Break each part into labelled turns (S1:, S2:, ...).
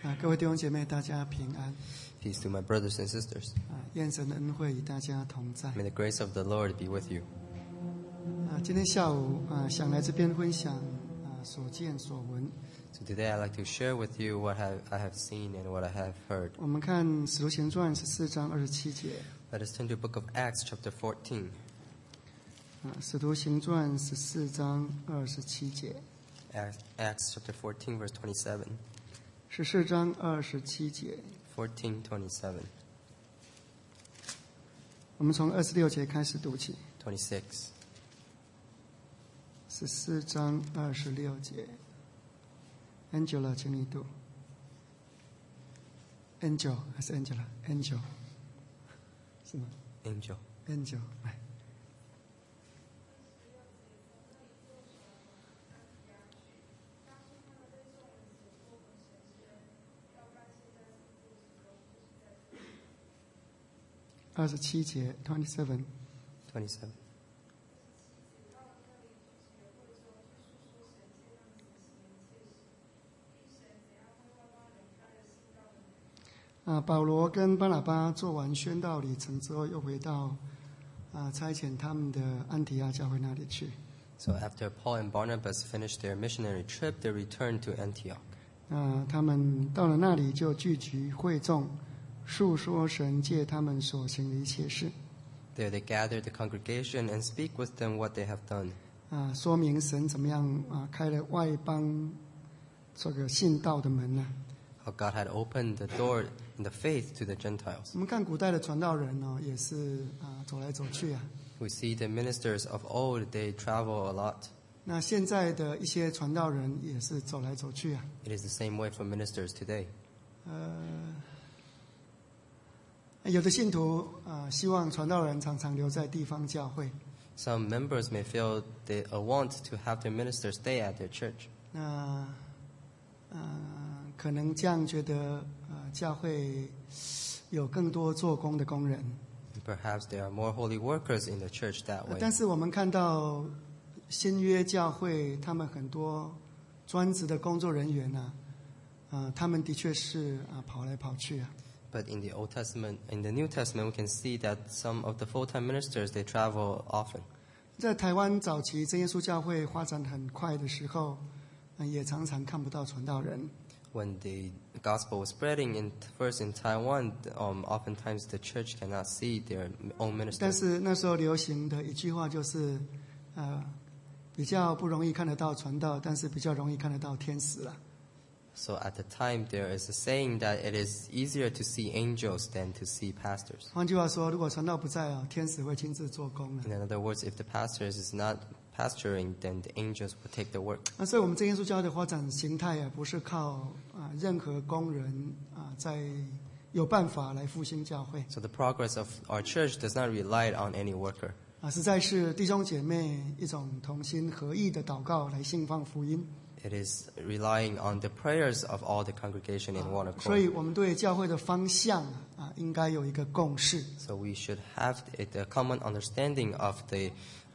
S1: 各位弟兄姐妹，大家平安。
S2: Peace to my brothers and sisters.
S1: 愿神的恩惠与大家同在。
S2: May the grace of the Lord be with you.
S1: 今天下午想来这边分享所见所闻。
S2: So today I'd like to share with you what I have seen and what I have heard.
S1: 我们看《使徒行传》14章27节。
S2: Let us turn to the book of Acts chapter 14.
S1: 使徒行传14章27节。
S2: Acts chapter 14 verse 27.
S1: 14章27节。
S2: 14:27.
S1: 我们从26节开始读起。
S2: 26.
S1: 14章26节。Angela， 请你读。Angel 还是 Angela？Angel 是吗
S2: Angel.
S1: ？Angel， 来。27节 27.
S2: 27.
S1: 保罗跟巴拿巴做完宣道旅程之后，又回到差遣他们的安提阿教会那里去。
S2: So after Paul and Barnabas finished their missionary trip, they returned to Antioch.
S1: 他们到了那里就聚集会众，述说神借他们所行的一切事。
S2: There they gathered the congregation and speak with them what they have done.
S1: 说明神怎么样开了外邦这个信道的门呢？
S2: How God had opened the door in the faith to the Gentiles.
S1: 我们看古代的传道人也是走来走去。
S2: We see the ministers of old, they travel a lot.
S1: 那现在的一些传道人也是走来走去。
S2: It is the same way for ministers today.
S1: 有的信徒希望传道人常常留在地方教会。
S2: Some members may feel they want to have their ministers stay at their church.
S1: 那可能这样觉得教会有更多做工的工人。
S2: Perhaps there are more holy workers in the church that way.
S1: 但是我们看到新约教会，他们很多专职的工作人员他们的确是跑来跑去。
S2: But in the Old Testament, in the New Testament, we can see that some of the full-time ministers, they travel often. 在台湾早期真耶稣教会发展很快的时候，也常常看不到传道人。 When the gospel was spreading first in Taiwan, oftentimes the church cannot see their own ministers.
S1: 但是那时候流行的一句话就是，比较不容易看得到传道，但是比较容易看得到天使了。
S2: So at the time, there is a saying that it is easier to see angels than to see pastors.
S1: 换句话说，如果传道不在天使会亲自做工。
S2: In other words, if the pastor is not pastoring, then the angels will take the work.
S1: 所以我们真耶稣教会的发展形态不是靠任何工人在有办法来复兴教会。
S2: So the progress of our church does not rely on any worker.
S1: 实在是弟兄姐妹一种同心合意的祷告来信放福音。
S2: It is relying on the prayers of all the congregation in one accord.
S1: 所以我们对教会的方向应该有一个共识。
S2: So we should have a common understanding of the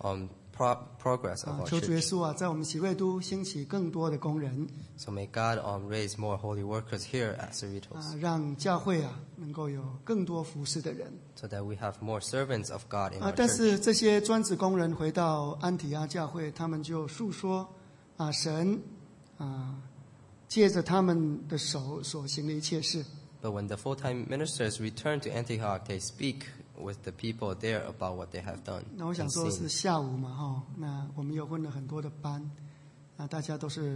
S2: progress of our
S1: 求主耶
S2: church.
S1: 稣在我们喜会都兴起更多的工人。
S2: So may God raise more holy workers here at Cerritos,
S1: 让教会能够有更多服侍的人。
S2: so that we have more servants of God in our
S1: 但
S2: church.
S1: 是这些专职工人回到安提阿教会，他们就述说神借着他们的手所行的一切事。
S2: But when the full-time ministers return to Antioch, they speak with the people there about what they have done.
S1: 那我想
S2: and
S1: 说
S2: seen.
S1: 是下午嘛，那我们又分了很多的班，大家都是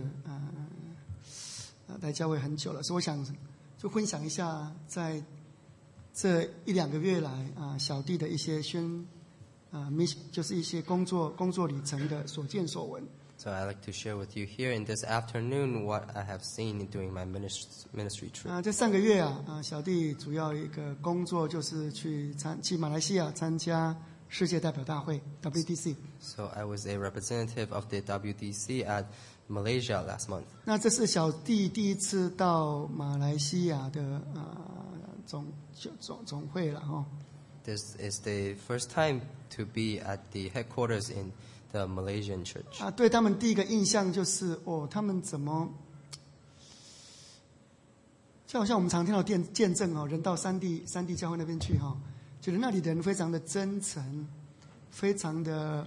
S1: 来教会很久了，所以我想就分享一下在这1-2个月来小弟的一些就是一些工作里程的所见所闻。
S2: So I'd like to share with you here in this afternoon what I have seen during my ministry trip.
S1: 这3个月小弟主要一个工作就是去马来西亚参加世界代表大会 WDC。
S2: So I was a representative of the WDC at Malaysia last month.
S1: 那这是小弟第一次到马来西亚的总会了。
S2: This is the first time to be at the headquarters in the Malaysian church.
S1: 对他们第一个印象就是他们怎么就好像我们常听到见证人到山地教会那边去觉得那里的人非常的真诚，非常的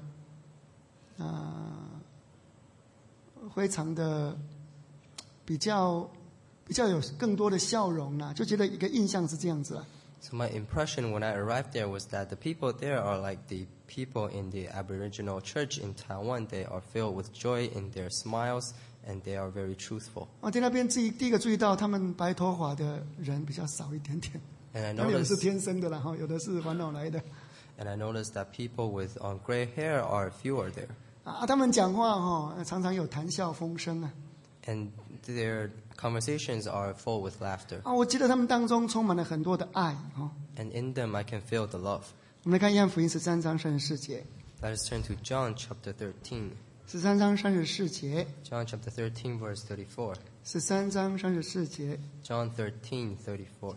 S1: 比较有更多的笑容就觉得一个印象是这样子
S2: So my impression when I arrived there was that the people there are like the people in the Aboriginal church in Taiwan. They are filled with joy in their smiles, and they are very truthful.
S1: 在那边第一个注意到，他们白头发的人比较少一点点。
S2: And I
S1: 有的是
S2: noticed,
S1: 天生的啦，有的是烦恼来的。
S2: and I noticed that people with gray hair are fewer there.
S1: 他们讲话常常有谈笑风生
S2: And their conversations are full with laughter.
S1: 我记得他们当中充满了很多的爱
S2: And in them I can feel the love.
S1: 我们来看约翰福音13章34节。
S2: Let us turn to John chapter 13.
S1: 13章34节。
S2: John chapter 13 verse 34.
S1: 13章34节。
S2: John 13:34.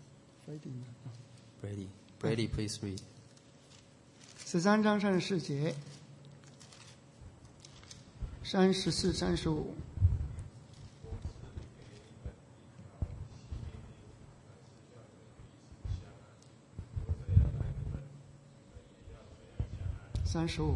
S2: Brady, please read.
S1: 13章34节。34、35。35。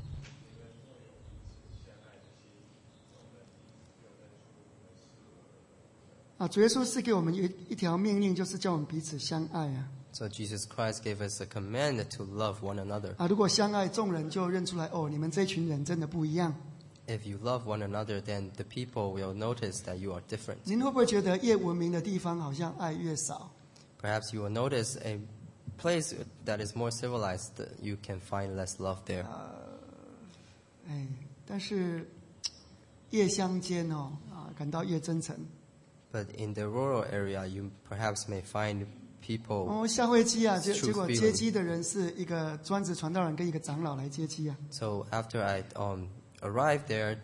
S1: 主耶稣是给我们一条命令，就是叫我们彼此相爱
S2: So Jesus Christ gave us a command to love one another.
S1: 如果相爱，众人就认出来你们这群人真的不一样。
S2: If you love one another, then the people will notice that you are different.
S1: 您会不会觉得越文明的地方好像爱越少？
S2: Perhaps you will notice a place that is more civilized, you can find less love there.
S1: 但是越乡间感到越真诚。
S2: But in the rural area, you perhaps may find people.
S1: 下飞机结果接机的人是一个专职传道人跟一个长老来接机
S2: So after I arrived there,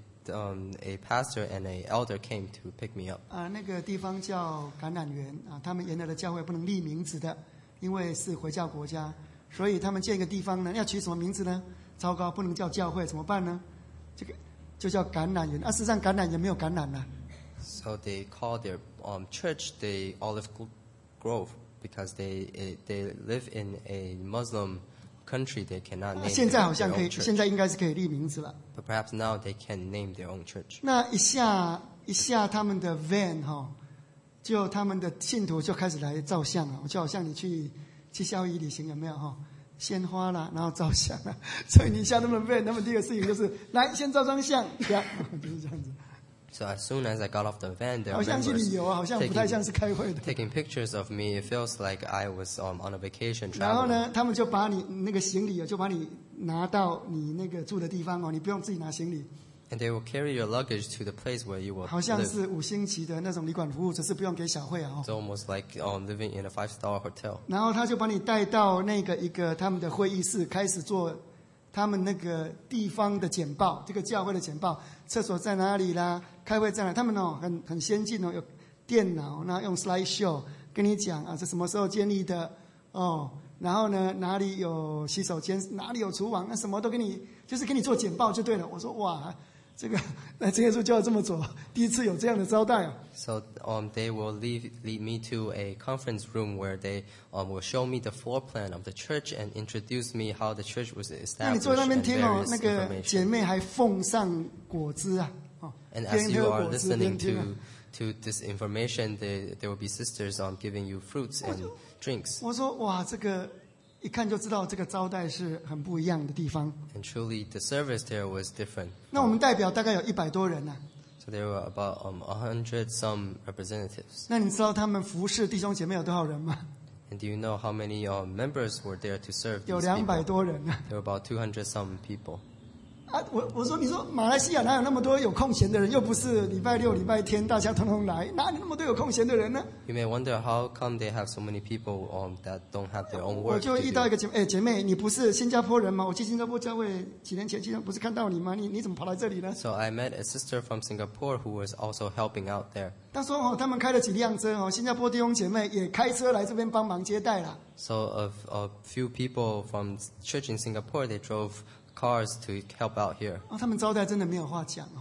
S2: a pastor and an elder came to pick me up.
S1: 那个地方叫橄榄园他们原来的教会不能立名字的，因为是回教国家，所以他们建一个地方呢，要取什么名字呢？糟糕，不能叫教会，怎么办呢？这个就叫橄榄园。事实上橄榄园没有橄榄了。
S2: So they call their church the Olive Grove because they live in a Muslim country. They cannot name
S1: 现在好
S2: their
S1: 像可
S2: own
S1: 以，
S2: church.
S1: 现在应该是可以立名字了。
S2: But perhaps now they can name their own church.
S1: 那一下他们的 van 就他们的信徒就开始来照相了，就好像你去夏威夷旅行有没有鲜花啦，然后照相啦，所以你下他们 van， 他们第一个事情就是来先照张相，就是这样子。
S2: So as soon as I got off the van, there
S1: 好
S2: were
S1: 像去旅游好像不太像是开会的。
S2: taking pictures of me. It feels like I was on a vacation
S1: 然后
S2: traveling.
S1: 呢，他们就把你那个行李就把你拿到你那个住的地方你不用自己拿行李。
S2: And they will carry your luggage to the place where you will
S1: 好像
S2: live.
S1: 是5星级的那种旅馆服务，只是不用给小费
S2: It's almost like living in a 5-star hotel.
S1: 然后他就把你带到那个一个他们的会议室，开始做他们那个地方的简报，这个教会的简报，厕所在哪里啦，开会在哪？他们很先进有电脑，然后用 slide show 跟你讲这什么时候建立的然后呢哪里有洗手间，哪里有厨房，那什么都给你，就是给你做简报就对了。我说哇，这个真耶稣就要这么做，第一次有这样的招待
S2: So they will lead me to a conference room where they will show me the floor plan of the church and introduce me how the church was
S1: 那你
S2: established
S1: 坐在那边
S2: and
S1: 听
S2: various
S1: 那个姐
S2: information.
S1: 妹还奉上果汁
S2: And
S1: 边
S2: as you
S1: 喝
S2: are
S1: 果汁
S2: listening
S1: 边听
S2: to this information, there will be sisters giving you fruits and drinks.
S1: 我说哇，这个一看就知道这个招待是很不一样的地方。
S2: And truly, the service there was different.
S1: 那我们代表大概有100多人
S2: So there were about 100 some representatives.
S1: 那你知道他们服侍弟兄姐妹有多少人吗？
S2: And do you know how many members were there to serve
S1: 有
S2: these
S1: 200
S2: people?
S1: 多人
S2: There were about 200 some people.
S1: 我说你说马来西亚哪有那么多有空闲的人？又不是礼拜六礼拜天大家统统来，哪里那么多有空闲的人呢？
S2: You may wonder how come they have so many people that don't have their own
S1: 我
S2: work
S1: 就
S2: to
S1: 遇到一
S2: do.
S1: 个姐妹，你不是新加坡人吗？我去新加坡教会几年前不是看到你吗？你怎么跑来这里呢？
S2: So I met a sister from Singapore who was also helping out there.
S1: 他说他们开了几辆车新加坡弟兄姐妹也开车来这边帮忙接待啦。
S2: So a few people from church in Singapore, they drove cars to help out here.
S1: 他们招待真的没有话讲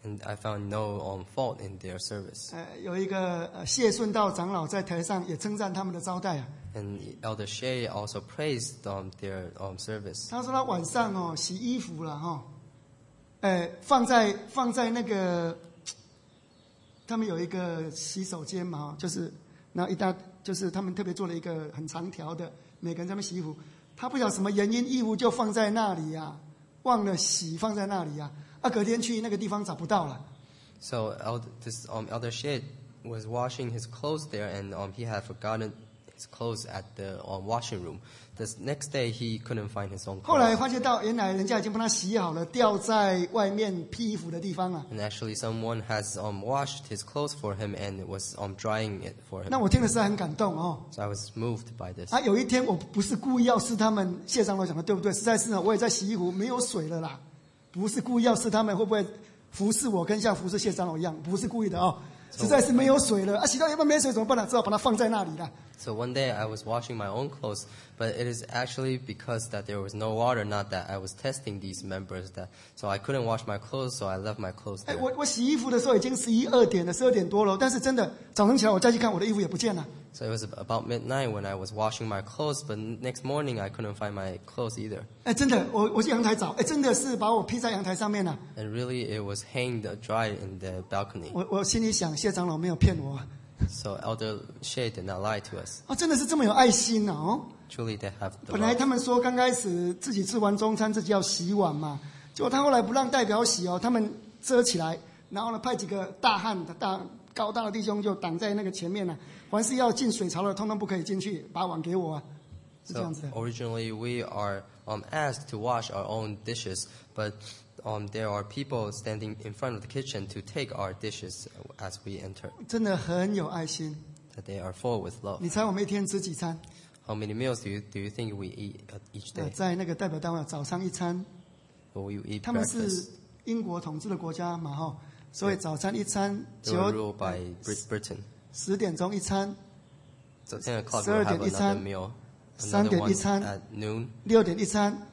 S2: And I found no fault in their service.
S1: 有一个谢顺道长老在台上也称赞他们的招待啊。
S2: And Elder Shea also praised their service.
S1: 他说他晚上洗衣服了放在那个他们有一个洗手间嘛就是那就是他们特别做了一个很长条的，每个人在那边洗衣服。他不晓得什么原因，衣服就放在那里呀，忘了洗放在那里呀。隔天去那个地方找不到了。
S2: So Elder Shea was washing his clothes there, and he had forgotten his clothes at the washing room. The next day he couldn't find his own clothes.
S1: 后来发现到，原来人家已经帮他洗好了，吊在外面披衣服的地方啊。
S2: And actually, someone has washed his clothes for him and was drying it for him.
S1: 那我听的是很感动
S2: So I was moved by this.
S1: 有一天我不是故意要试他们，谢长老讲的对不对？实在是我也在洗衣服，没有水了啦，不是故意要试他们会不会服侍我，跟像服侍谢长老一样，不是故意的实在是没有水了洗到一半没水怎么办呢？只好把它放在那里了。
S2: So one day I was washing my own clothes, but it is actually because that there was no water, not that I was testing these members. So I couldn't wash my clothes, so I left my clothes there.
S1: 我洗衣服的时候已经12点了，12点多了，但是真的早上起来我再去看我的衣服也不见了。
S2: So it was about midnight when I was washing my clothes, but next morning I couldn't find my clothes either.
S1: 真的，我去阳台找，真的是把我披在阳台上面了。
S2: And really, it was hanged dry in the balcony.
S1: 我心里想，谢长老没有骗我。
S2: So Elder Shea did not lie to us.
S1: 真的是这么有爱心
S2: Truly, they have the
S1: 本来他们说刚开始自己吃完中餐自己要洗碗嘛，结果他后来不让代表洗他们遮起来，然后呢派几个大汉高大的弟兄就挡在那个前面了，凡是要进水槽的通通不可以进去，把碗给我是这样子的。
S2: Originally, we are asked to wash our own dishes, but there are people standing in front of the kitchen to take our dishes as we enter.
S1: 真的很有爱心。
S2: That they are full with love.
S1: 你猜我们一天吃几餐？
S2: How many meals do you think we eat each day?
S1: 在那个代表单位早上一餐。
S2: Will you eat
S1: 他们
S2: breakfast?
S1: 是英国统治的国家嘛所以早餐一餐
S2: ，They were ruled by Britain.
S1: 10点钟一餐
S2: ，So 10 o'clock we'll have another meal.
S1: 3点一餐
S2: at noon.
S1: 6点一餐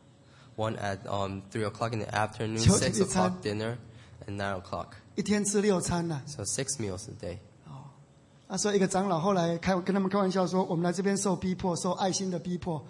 S2: One at 3 o'clock in the afternoon.
S1: 9点
S2: 6
S1: 一餐
S2: o'clock dinner, and 9 o'clock.
S1: 一天吃6餐了。
S2: So 6 meals a day.
S1: 所以一个长老后来跟他们开玩笑说：“我们来这边受逼迫，受爱心的逼迫。”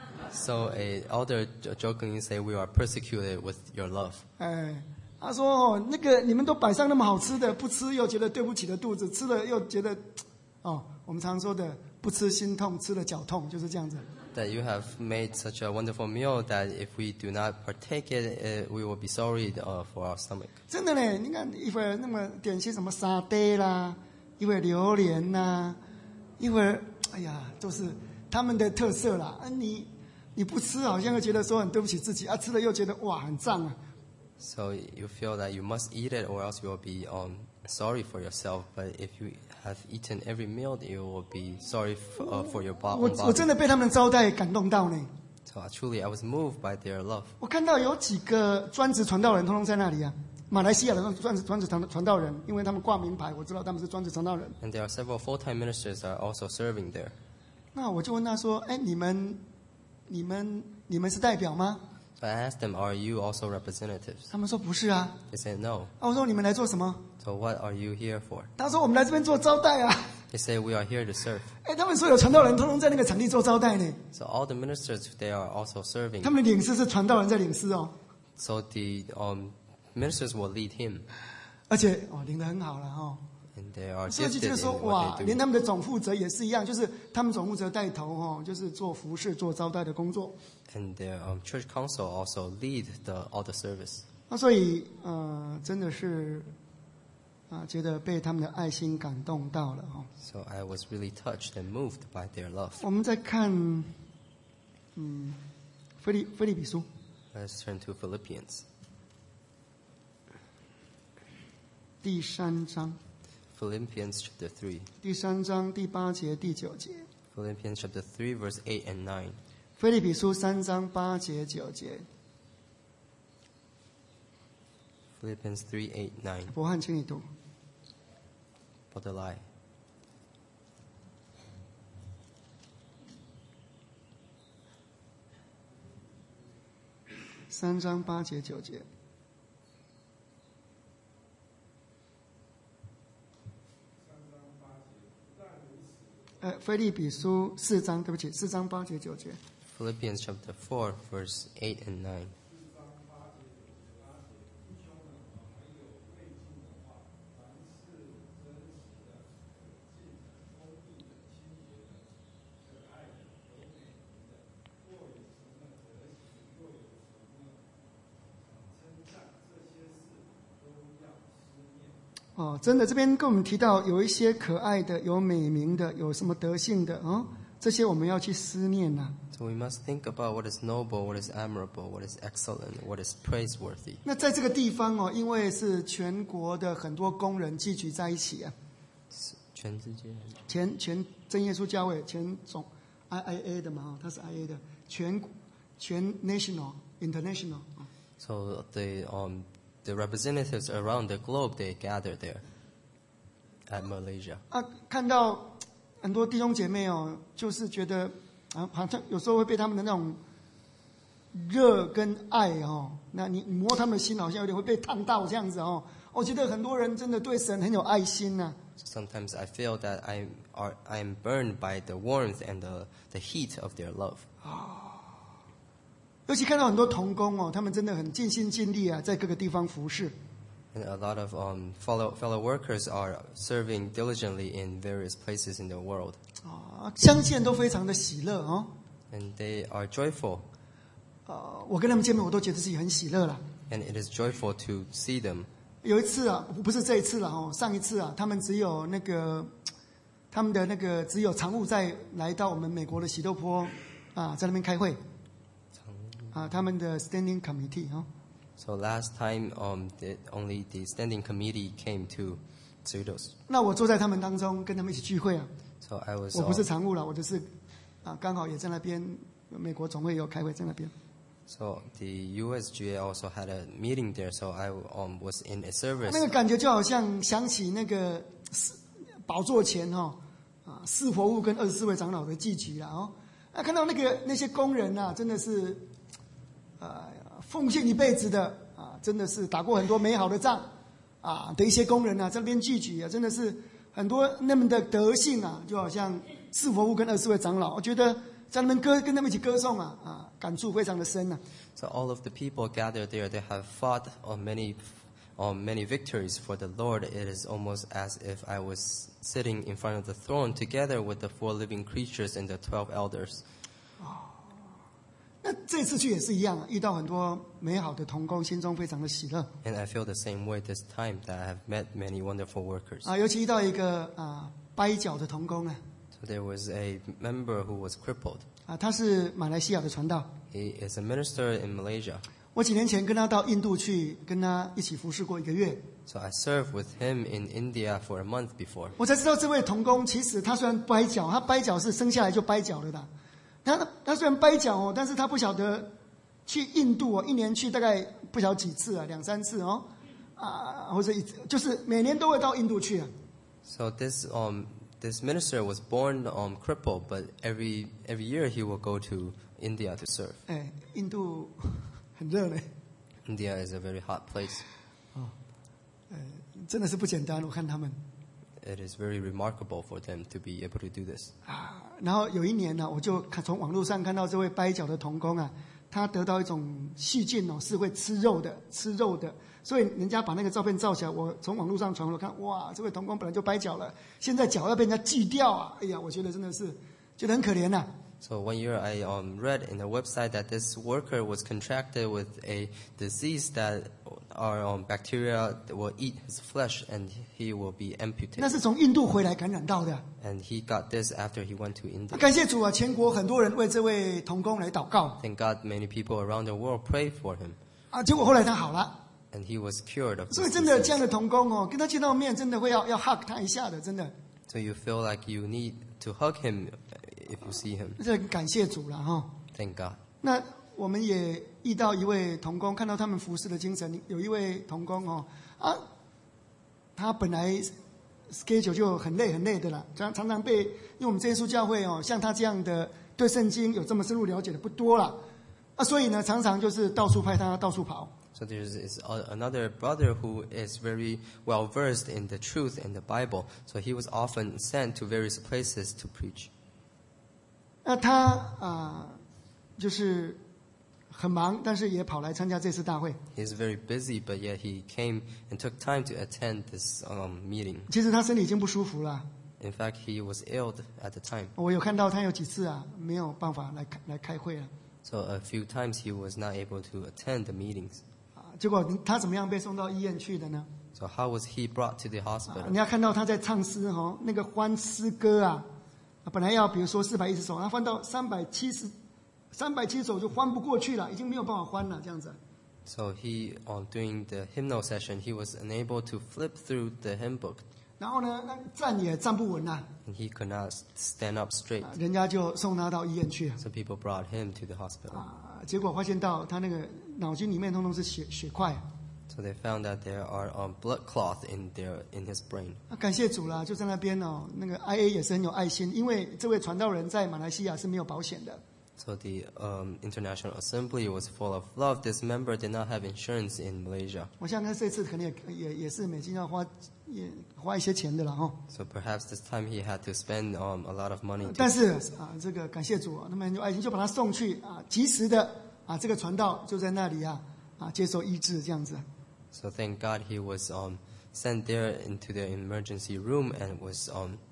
S2: So an elder jokingly say, "We are persecuted with your love."
S1: 他说：“那个你们都摆上那么好吃的，不吃又觉得对不起的肚子，吃了又觉得，我们常说的不吃心痛，吃了脚痛，就是这样子。”
S2: That you have made such a wonderful meal that if we do not partake it, we will be sorry for our stomach.
S1: 真的呢，你看一会儿那么点些什么沙爹啦，一会儿榴莲啦，一会儿都是他们的特色啦。你不吃好像又觉得说很对不起自己吃了又觉得哇很胀啊。
S2: So you feel that you must eat it, or else you will be sorry for yourself. But if you have eaten every meal, you will be sorry for your body.
S1: 我真的被他们招待感动到呢。
S2: So truly, I was moved by their love.
S1: 我看到有几个专职传道人，通通在那里马来西亚的专职传道人，因为他们挂名牌，我知道他们是专职传道人。
S2: And there are several full-time ministers that are also serving there.
S1: 那我就问他说：“你们是代表吗？”
S2: So I asked them, "Are you also representatives?"
S1: 他们说不是啊。
S2: They said no.
S1: 我说你们来做什么？
S2: So what are you here for?
S1: 他说我们来这边做招待啊。
S2: They say we are here to serve.
S1: 他们所有传道人通通在那个场地做招待呢。
S2: So all the ministers, they are also serving.
S1: 他们的领事是传道人在领事
S2: So the ministers will lead him.
S1: 而且领得很好了
S2: And they are
S1: 所以就觉
S2: gifted
S1: 得说
S2: in
S1: 哇，
S2: what they
S1: 连
S2: do.
S1: 他们的总负责也是一样，就是他们总负责带头就是做服侍、做招待的工作。
S2: And their church council also lead all the service.
S1: 所以真的是觉得被他们的爱心感动到了
S2: So I was really touched and moved by their love.
S1: 我们再看腓立比书。
S2: Let's turn to Philippians.
S1: 第3章。
S2: Philippians chapter 3.
S1: 第3章第8节、第9节。
S2: Philippians chapter 3, verse 8 and 9.
S1: 腓立比书3章8节、9节。
S2: Philippians 3, 8, 9.
S1: 伯翰，请你读。
S2: Brother Lai.
S1: 3章8节、9节。 腓立比书4章，对不起，4章8节9节。
S2: Philippians chapter 4, verse 8 and 9.
S1: 真的，这边跟我们提到有一些可爱的，有美名的，有什么德性的这些我们要去思念呐。
S2: So we must think about what is noble, what is admirable, what is excellent, what is praiseworthy.
S1: 那在这个地方因为是全国的很多工人聚集在一起啊，
S2: 全世界
S1: 全真耶稣教会全总 IA 的嘛，它是 IA 的全 national international。
S2: So the representatives around the globe, they gather there at Malaysia.
S1: 看到很多弟兄姐妹就是觉得好像有时候会被他们的那种热跟爱那你摸他们的心好像有点会被烫到这样子我觉得很多人真的对神很有爱心呐。
S2: Sometimes I feel that I am burned by the warmth and the heat of their love.
S1: 尤其看到很多同工他们真的很尽心尽力在各个地方服侍。
S2: And a lot of fellow workers are serving diligently in various places in the world.
S1: 相见都非常的喜乐
S2: And they are joyful.
S1: 我跟他们见面，我都觉得自己很喜乐了。
S2: And it is joyful to see them.
S1: 有一次不是这一次了上一次他们只有他们的只有常务在来到我们美国的喜乐坡在那边开会。他们的 standing committee
S2: So last time, only the standing committee came to Cerritos.
S1: 那我坐在他们当中，跟他们一起聚会
S2: So I was.
S1: 我不是常务了，我就是刚好也在那边，美国总会有开会在那边。
S2: So the USGA also had a meeting there. So I was in a service.
S1: 那个感觉就好像想起那个宝座前四活物跟24位长老的祭局了看到那些工人真的是奉献一辈子的真的是打过很多美好的仗的一些工人在那边聚集真的是很多那么的德性就好像四活物跟24位长老，我觉得在那边跟他们一起歌颂感触非常的深
S2: So all of the people gathered there, they have fought on many victories for the Lord. It is almost as if I was sitting in front of the throne together with the 4 living creatures and the 12 elders.
S1: 那这次去也是一样遇到很多美好的同工，心中非常的喜乐。
S2: And I feel the same way this time, that I have met many wonderful workers.
S1: 尤其遇到一个掰脚的同工
S2: So there was a member who was crippled.
S1: 他是马来西亚的传道。
S2: He is a minister in Malaysia.
S1: 我几年前跟他到印度去，跟他一起服侍过1个月。
S2: So I served with him in India for a month before.
S1: 我才知道这位同工其实他虽然掰脚，他掰脚是生下来就掰脚的他虽然掰脚但是他不晓得去印度1年去大概不晓得几次2、3次或者就是每年都会到印度去
S2: So this minister was born crippled, but every year he will go to India to serve.
S1: 印度很热嘞。
S2: India is a very hot place.
S1: 真的是不简单，我看他们。
S2: It is very remarkable for them to be able to do this.
S1: 然后有一年我就从网络上看到这位掰脚的同工他得到一种细菌是会吃肉的，所以人家把那个照片照起来，我从网络上传，我看哇，这位同工本来就掰脚了，现在脚要被人家锯掉哎呀，我觉得真的是觉得很可怜
S2: So one year I read in a website that this worker was contracted with a disease that our bacteria will eat his flesh and he will be amputated.
S1: 那是从印度回来感染到的。
S2: And he got this after he went to India.
S1: 感谢主全国很多人为这位同工来祷告。
S2: Thank God many people around the world prayed for him.
S1: 结果后来他好了。
S2: And he was cured of this disease.
S1: 所以真的这样的同工跟他见到面真的会要 hug 他一下的，真的。
S2: So you feel like you need to hug him if you see him.
S1: 这感谢主了
S2: Thank God.
S1: 那我们也遇到一位同工，看到他们服侍的精神。有一位同工他本来 schedule 就很累的了，常常被因为我们这耶稣教会像他这样的对圣经有这么深入了解的不多了所以呢常常就是到处派他到处跑。
S2: So there's another brother who is very well versed in the truth in the Bible. So he was often sent to various places to preach.
S1: 那他就是很忙，但是也跑来参加这次大会。
S2: He's very busy, but yet he came and took time to attend this meeting.
S1: 其实他身体已经不舒服了。
S2: In fact, he was ill at the time.
S1: 我有看到他有几次没有办法来开会了。
S2: So a few times he was not able to attend the meetings.
S1: 结果他怎么样被送到医院去的呢？
S2: So how was he brought to the hospital?
S1: 你要看到他在唱诗那个欢诗歌本来要比如说410首，他翻到370首就翻不过去了，已经没有办法翻了，这样子。
S2: So he, during the hymnal session, he was unable to flip through the hymn book.
S1: 然后呢，站也站不稳了。
S2: And he could not stand up straight.
S1: 人家就送他到医院去了。
S2: So people brought him to the hospital.
S1: 结果发现到他那个脑筋里面通通是血块。
S2: So they found that there are blood clots in his brain.
S1: 感谢主啦，就在那边那个 IA 也是很有爱心，因为这位传道人在马来西亚是没有保险的。
S2: So the International Assembly was full of love. This member did not have insurance in Malaysia.
S1: 我想他这次可能也是美金要花一些钱的了
S2: So perhaps this time he had to spend a lot of money.
S1: 但是这个感谢主他们有爱心，就把他送去及时的这个传道就在那里接受医治这样子。
S2: So thank God he was sent there into the emergency room and was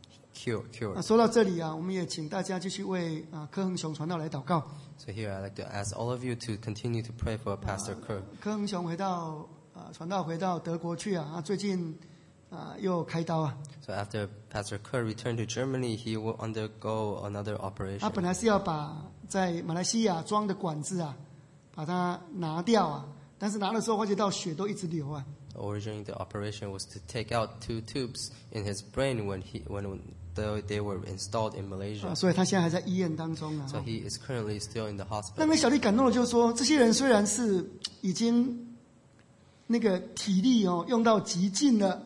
S2: cured.
S1: 说到这里我们也请大家继续为柯恒雄传道来祷告。
S2: So here I'd like to ask all of you to continue to pray for Pastor Kerr.
S1: 柯恒雄传道回到德国去最近又开刀
S2: So after Pastor Kerr returned to Germany, he will undergo another operation.
S1: 他本来是要把在马来西亚装的管子把它拿掉但是拿的时候发觉到血都一直流
S2: Originally, the operation was to take out 2 tubes in his brain when they were installed in Malaysia.
S1: 所以他现在还在医院当中
S2: So he is currently still in the
S1: 那
S2: hospital.
S1: 么小弟感动的就是说，这些人虽然是已经那个体力用到极尽了，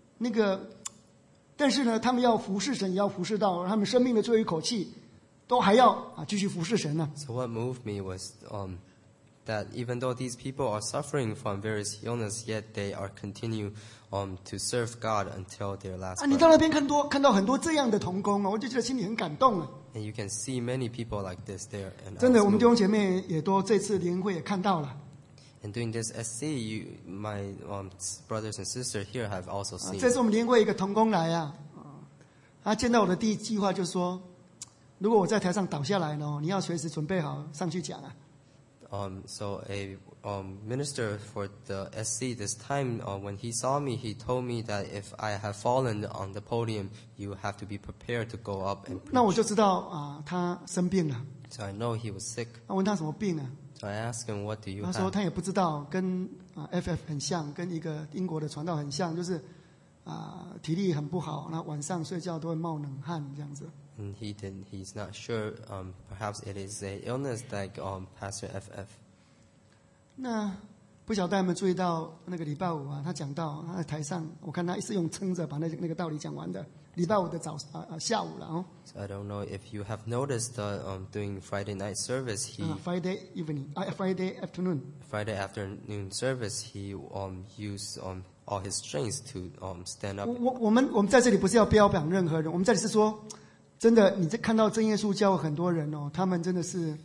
S1: 但是呢，他们要服侍神，也要服侍到他们生命的最后一口气，都还要继续服侍神呢。
S2: So what moved me was that even though these people are suffering from various illness, yet they are continue to serve God until their last
S1: 你到那边看到很多这样的同工我就觉得心里很感动了。
S2: And you can see many people like this there. And
S1: 真的，我们弟兄姐妹也都这次联会也看到了。
S2: And doing this SC, my brothers and sisters here have also seen.
S1: 这次我们联会一个同工来他见到我的第一句话就说：“如果我在台上倒下来呢，你要随时准备好上去讲
S2: So a minister for the SC this time, when he saw me, he told me that if I have fallen on the podium, you have to be prepared to go up and preach.
S1: 那我就知道他生病了。
S2: So I know he was sick.
S1: 问他什么病
S2: So I asked him, "What do you
S1: 他说
S2: have?"
S1: 他也不知道，跟FF 很像，跟一个英国的传道很像，就是体力很不好，那晚上睡觉都会冒冷汗这样子。
S2: And he's not sure. Perhaps it is a illness like Pastor FF.
S1: 那不晓得大家有没有注意到那个礼拜五他讲到他在台上，我看他一直用撑着把那个道理讲完的。礼拜五的下午了
S2: So I don't know if you have noticed during Friday night service,
S1: Friday afternoon.
S2: Friday afternoon service, he used all his strength to stand up.
S1: 我们在这里不是要标榜任何人，我们这里是说，真的你在看到真耶稣教很多人他们真的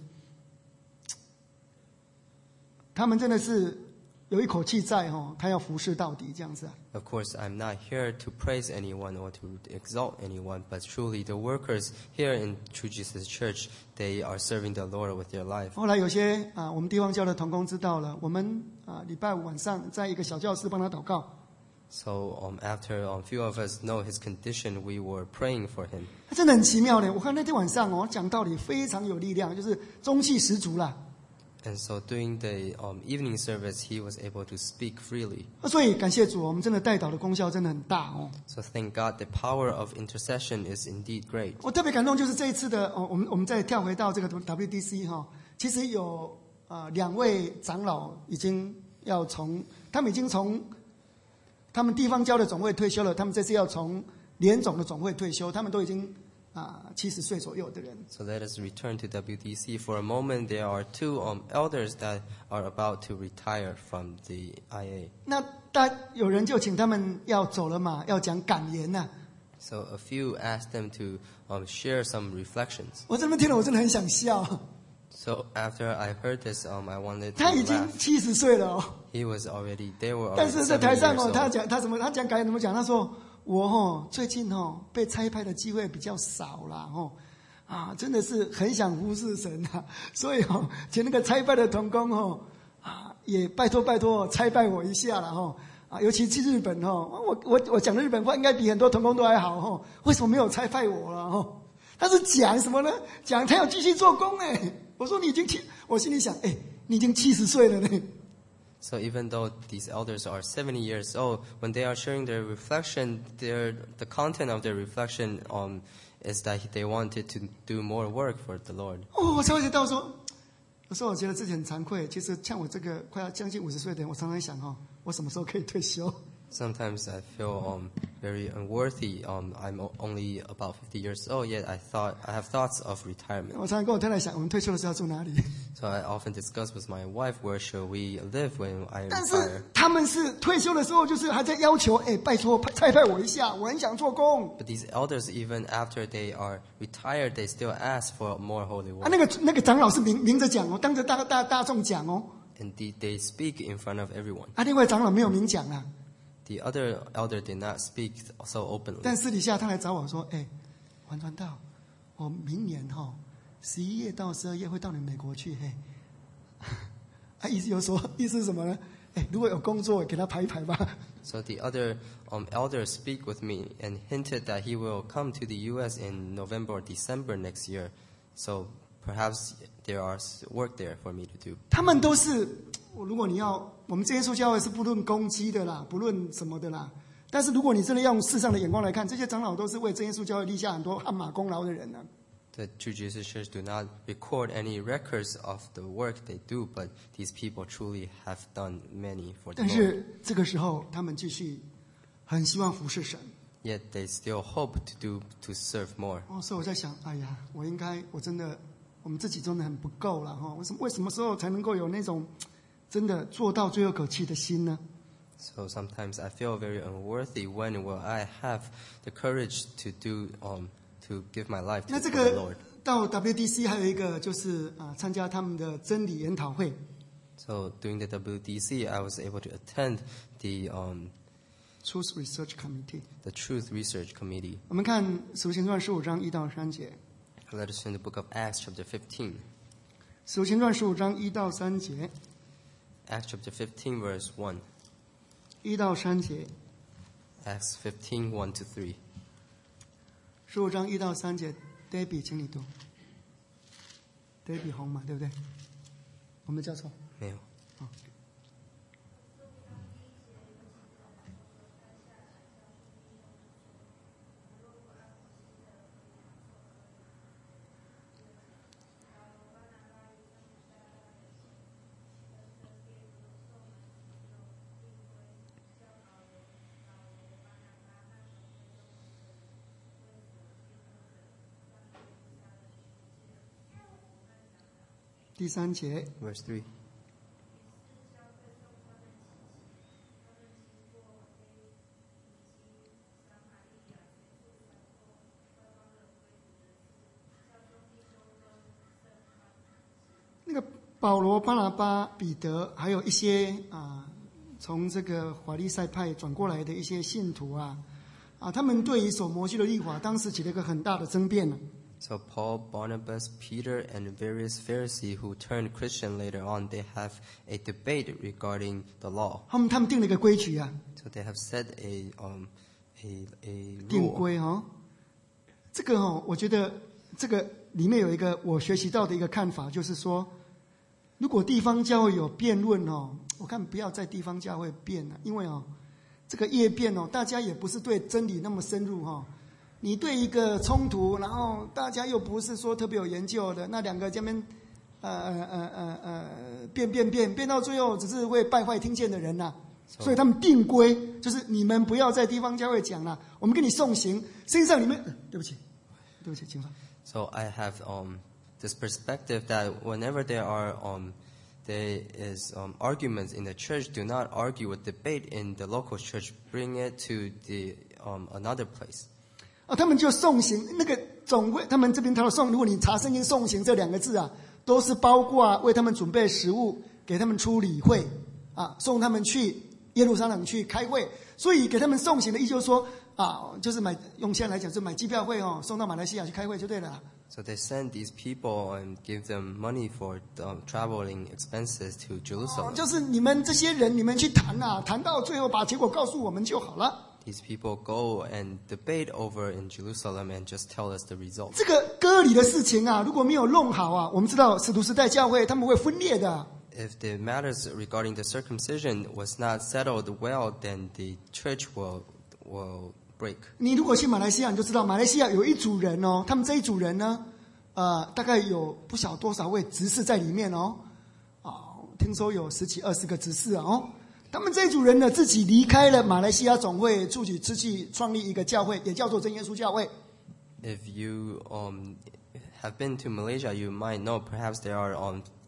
S1: 是有一口气在他要服侍到底这样子。
S2: Of course, I'm not here to praise anyone or to exalt anyone, but truly the workers here in True Jesus Church, they are serving the Lord with their life.
S1: 后来有些我们地方教的同工知道了，我们礼拜五晚上在一个小教室帮他祷告。
S2: So after a few of us know his condition, we were praying for him.
S1: 他真的很奇妙的，我看那天晚上讲道理非常有力量，就是中气十足啦。
S2: And so during the evening service, he was able to speak freely.
S1: 所以感谢主，我们真的代祷的功效真的很大
S2: So thank God, the power of intercession is indeed great.
S1: 我特别感动，就是这一次的我们再跳回到这个 WDC 其实有2位长老已经他们已经从他们地方教的总会退休了，他们这次要从联总的总会退休，他们都已经 70岁左右的人。
S2: So let us return to WDC for a moment. There are two elders that are about to retire from the IA.
S1: 那有人就请他们要走了嘛，要讲感言呐。
S2: So a few asked them to share some reflections.
S1: 我这边听了，我真的很想笑。
S2: So after I heard this, I wanted to
S1: 他已经
S2: laugh.
S1: 70岁了哦。
S2: He was already, they were
S1: 但
S2: already
S1: 是在台
S2: 70
S1: 上
S2: years
S1: 哦，
S2: old.
S1: 他讲感言怎么讲？他说我最近被差派的机会比较少啦真的是很想服侍神啊，所以请那个差派的同工也拜托差派我一下啦尤其去日本我讲的日本话应该比很多同工都还好为什么没有差派我了但是讲什么呢？讲他要继续做工我说你已经我心里想你已经70岁了呢。
S2: So even though these elders are 70 years old, when they are sharing their reflection, the content of their reflection is that they wanted to do more work for the Lord.
S1: 我才会觉到说，有时候我觉得自己很惭愧。其实像我这个快要将近50岁的人，我常常想我什么时候可以退休？
S2: Sometimes I feel very unworthy. I'm only about 50 years old, yet I have thoughts of retirement.
S1: 我常常跟我太太想，我们退休的时候要住哪里？
S2: So I often discuss with my wife, where should we live when I
S1: 但是
S2: retire?
S1: 他们是退休的时候，就是还在要求，拜托差派我一下，我很想做工。
S2: But these elders, even after they are retired, they still ask for more holy work.
S1: 那个长老是明着讲当着大众讲
S2: And they speak in front of everyone.
S1: 另外长老没有明讲啦。
S2: The other elder did not speak so openly.
S1: 但私底下他来找我说，黄传道，我明年11月到12月会到你美国去意思是什么呢？如果有工作给他排一排吧。
S2: So the other elders speak with me and hinted that he will come to the U.S. in November or December next year. So perhaps there are work there for me to do.
S1: 他们都是，如果你要，我们这些基督教会是不论攻击的啦，不论什么的啦。但是如果你真的要用世上的眼光来看，这些长老都是为真耶稣教会立下很多汗马功劳的人呢。
S2: The True Jesus Church do not record any records of the work they do, but these people truly have done many for the
S1: 但
S2: Lord.
S1: 是这个时候，他们继续很希望服侍神。
S2: Yet they still hope to serve more.
S1: 所以我在想，我们自己真的很不够了为什么时候才能够有那种真的做到最后口气的心呢？
S2: So sometimes I feel very unworthy. When will I have the courage to give my life to
S1: 那这
S2: the
S1: 个
S2: Lord?
S1: 到 WDC 还有一个就是参加他们的真理研讨会。
S2: So during the WDC, I was able to attend the
S1: Truth Research Committee.
S2: the Truth Research Committee.
S1: 我们看《使徒行传》15章1到3节。
S2: Let us in the book of Acts, chapter 15.
S1: 使徒行传15章1到3节。
S2: Acts chapter 15, verse 1.
S1: 1到3节。
S2: Acts 15, 1 to 3.
S1: 15章1到3节 ，Debbie， 请你读。Debbie 红嘛，对不对？我没叫错。
S2: 没有。
S1: 第3节
S2: Verse 3.
S1: 那个保罗、巴拿巴、彼得，还有一些从这个法利赛派转过来的一些信徒他们对于守摩西的律法，当时起了一个很大的争辩。
S2: So Paul, Barnabas, Peter, and various Pharisees who turned Christian later on, they have a debate regarding the law.
S1: 他们定了一个规矩
S2: So they have set a
S1: 定
S2: rule.
S1: 规这个我觉得这个里面有一个我学习到的一个看法，就是说，如果地方教会有辩论我看不要在地方教会辩了，因为这个越辩大家也不是对真理那么深入你对一个冲突，然后大家又不是说特别有研究的，那两个这边辩到最后，只是会败坏听见的人所以他们定规，就是你们不要在地方教会讲了，我们给你送行。实际上你们对不起， 对不起，请说。
S2: So I have this perspective that whenever there is arguments in the church, do not argue or debate in the local church. Bring it to the another place.
S1: 他们就送行那个总会，他们这边他的送，如果你查圣经送行这2个字啊，都是包括为他们准备食物，给他们出礼会啊，送他们去耶路撒冷去开会。所以给他们送行的意思就是说啊，就是用现在来讲是买机票会哦，送到马来西亚去开会就对了。
S2: So they send these people and give them money for traveling expenses to Jerusalem.
S1: 就是你们这些人，你们去谈啊，谈到最后把结果告诉我们就好了。
S2: These people go and debate over in Jerusalem and just tell us the result.
S1: 这个割礼的事情啊，如果没有弄好啊，我们知道使徒时代教会他们会分裂的。
S2: If the matters regarding the circumcision was not settled well, then the church will break.
S1: 你如果去马来西亚，你就知道马来西亚有一组人哦，他们这一组人呢，大概有不晓多少位执事在里面哦，听说有10几20个执事哦。他们这一组人呢，自己离开了马来西亚总会，自己创立一个教会，也叫做真耶稣教会。
S2: If you have been to Malaysia, you might know perhaps there are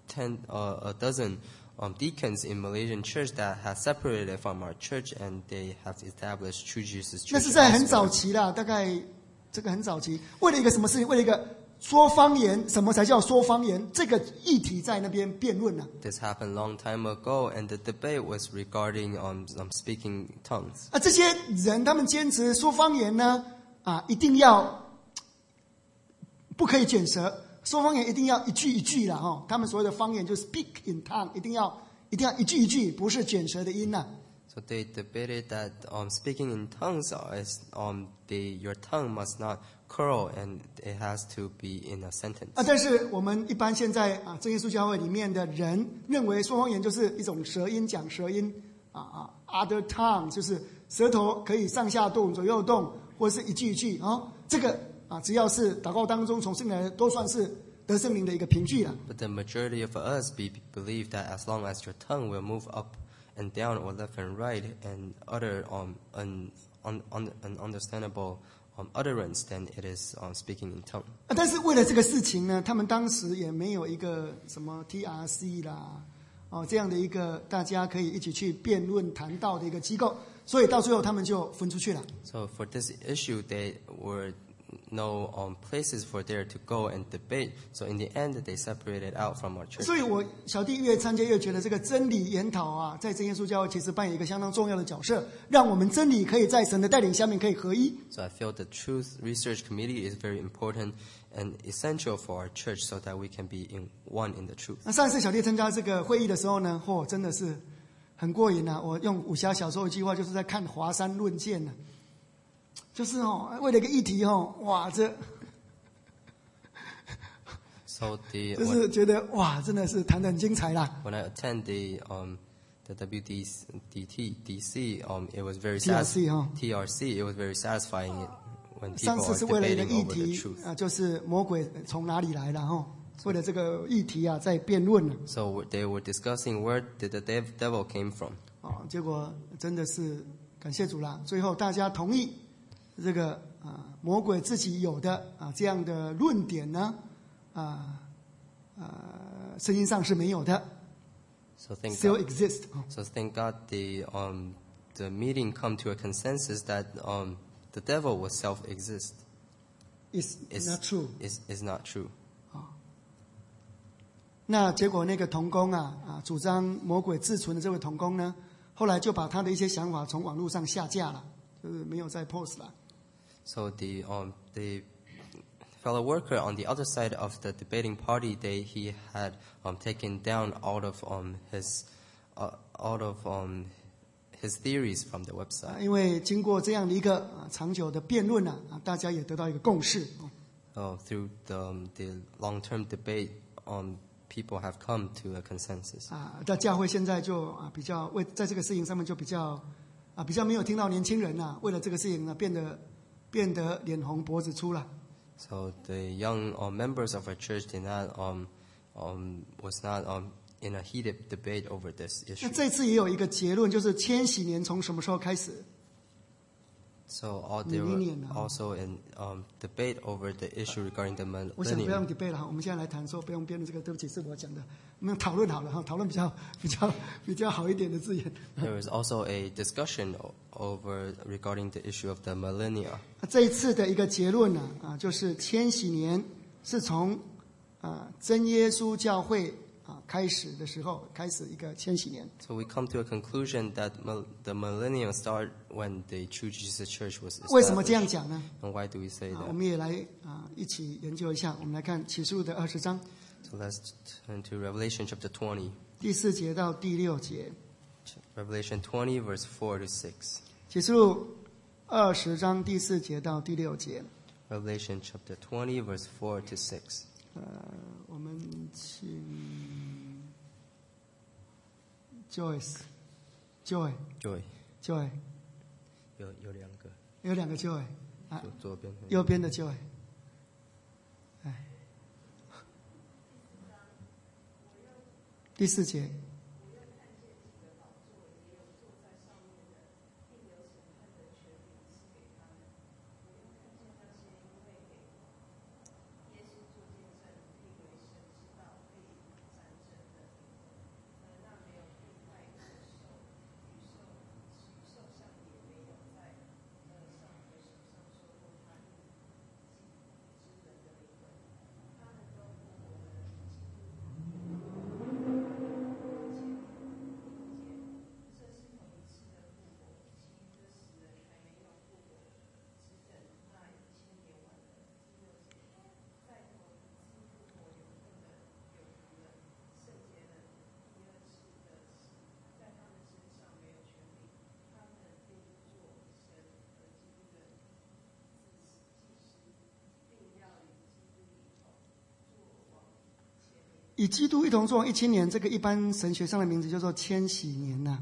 S2: a dozen deacons in Malaysian church that have separated from our church and they have established True Jesus Church.
S1: 那是在很早期啦，大概这个很早期，为了一个什么事情？为了一个说方言，什么才叫说方言？这个议题在那边辩论了。
S2: This happened long time ago, and the debate was regarding speaking tongues.
S1: 这些人他们坚持说方言呢，一定要不可以卷舌，说方言一定要一句一句啦哈。他们所谓的方言就是 speak in tongue， 一定要一句一句，不是卷舌的音呐。
S2: So they debated that speaking in tongues is your tongue must not curl and it has to be in a sentence.
S1: 但是我们一般现在真耶稣教会里面的人认为说方言就是一种舌音，讲舌音other tongue 就是舌头可以上下动、左右动，或是一句一句这个只要是祷告当中从圣灵来都算是得圣灵的一个凭据了。
S2: But the majority of us believe that as long as your tongue will move up and down or left and right and utter an understandable utterance, then it is speaking in tongue.
S1: 但是为了这个事情呢，他们当时也没有一个什么 TRC 啦，这样的一个大家可以一起去辩论谈道的一个机构，所以到最后他们就分出去了。
S2: So for this issue, there were no places for there to go and debate. So in the end, they separated out from our church.
S1: 所以我小弟越参加越觉得这个真理研讨在真耶稣教会其实扮演一个相当重要的角色，让我们真理可以在神的带领下面可以合一。
S2: So I feel the Truth Research Committee is very important and essential for our church so that we can be in one in the truth.
S1: 那上一次小弟参加这个会议的时候呢，真的是很过瘾啊！我用武侠小说一句话，就是在看华山论剑呢。就是为了一个议题哇，这就是觉得哇，真的是谈得很精彩啦。
S2: When I attend the WDC, it was very TRC, it was very satisfying when people are debating over the truth.
S1: 就是魔鬼从哪里来了为了这个议题在辩论了。
S2: So they were discussing where did the devil came from.
S1: 结果真的是感谢主啦，最后大家同意。这个魔鬼自己有的这样的论点呢，圣经上是没有的。Still exist.
S2: So thank God the meeting come to a consensus that the devil will self-exist.
S1: Is not true.
S2: Is not true.
S1: 那结果那个同工主张魔鬼自存的这位同工呢，后来就把他的一些想法从网络上下架了，就是没有再 post 了。
S2: So the fellow worker on the other side of the debating party, he had taken down out of his theories from the website.
S1: 因为经过这样的一个长久的辩论大家也得到一个共识。
S2: Through the long-term debate, people have come to a consensus.
S1: 在教会现在就比较在这个事情上面就比较没有听到年轻人为了这个事情变得脸红脖子粗了。
S2: So the young members of our church did not was not in a heated debate over this issue.
S1: 那这次也有一个结论，就是千禧年从什么时候开始？
S2: So there were also an debate over the issue regarding the millennium.
S1: 我想不用 debate 了，我们现在来谈说不用编的这个，对不起，是我讲的。我们讨论好了哈，讨论比较好一点的字眼。
S2: There was also a discussion over regarding the issue of the millennia.
S1: 这一次的一个结论呢，就是千禧年是从真耶稣教会开始的时候，开始一个千禧年。
S2: So we come to a conclusion that the millennium started when the True Jesus Church was established.
S1: 为什么这样讲呢？
S2: And why do we say that?
S1: 我们也来一起研究一下。我们来看启示录的20章。
S2: So let's turn to Revelation chapter 20.
S1: 第4节到第6节。
S2: Revelation 20 verse 4 to 6.
S1: 启示录20章第4节到第6节。
S2: Revelation chapter 20 verse 4 to 6.
S1: 我们请 Joy 有两个 Joy
S2: 左边
S1: 右边的 Joy。第4节。以基督一同作王1000年，这个一般神学上的名字叫做千禧年呐。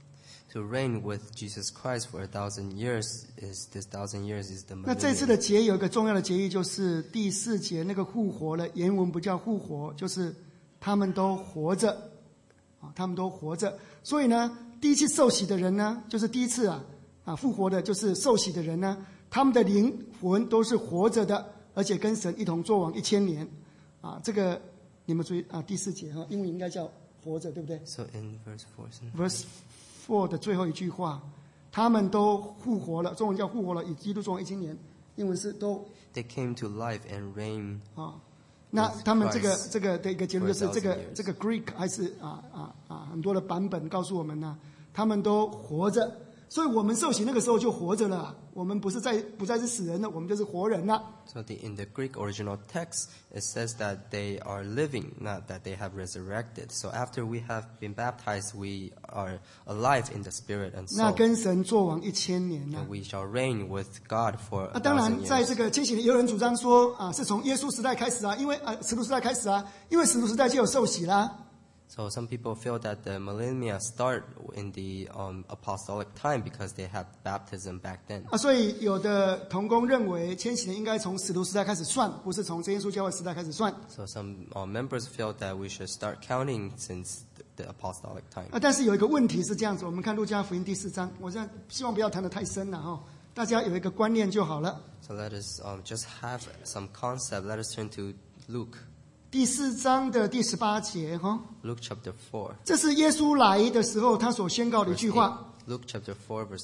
S2: To reign with Jesus Christ for 1,000 years is this 1,000 years is the millennium.
S1: 那这次的节有一个重要的节义，就是第4节那个复活了，原文不叫复活，就是他们都活着他们都活着。所以呢，第一次受洗的人呢，就是第一次复活的，就是受洗的人呢，他们的灵魂都是活着的，而且跟神一同作王1000年这个你们注意第4节英文应该叫活着，对不对？
S2: So in verse
S1: 4的最后一句话，他们都复活了，中文叫复活了，以基督作王1000年，英文是都。
S2: They came to life and reign.
S1: 那他们这个的一个结论就是这个 Greek 还是很多的版本告诉我们呢，他们都活着。所以我们受洗那个时候就活着了，我们不再是死人了，我们就是活人了。
S2: So in the Greek original text, it says that they are living, not that they have resurrected. So after we have been baptized, we are alive in the spirit and soul.
S1: 那跟神作王1000年了。
S2: And we shall reign with God for 1,000 years.
S1: 当然，在这个千禧年，有人主张说是从耶稣时代开始因为使徒时代开始因为使徒时代就有受洗啦。
S2: So some people feel that the millennia start in the apostolic time because they had baptism back then.
S1: 所以有的同工认为千禧年应该从使徒时代开始算，不是从真耶稣教会时代开始算。
S2: So some members feel that we should start counting since the apostolic time.
S1: 但是有一个问题是这样子，我们看路加福音第4章，我现在希望不要谈得太深了大家有一个观念就好了。
S2: So let us just have some concept. Let us turn to Luke.
S1: 第4章的第18节
S2: Luke chapter 4.
S1: 这是耶稣来的时候他所宣告的一句话。
S2: Luke chapter 4 verse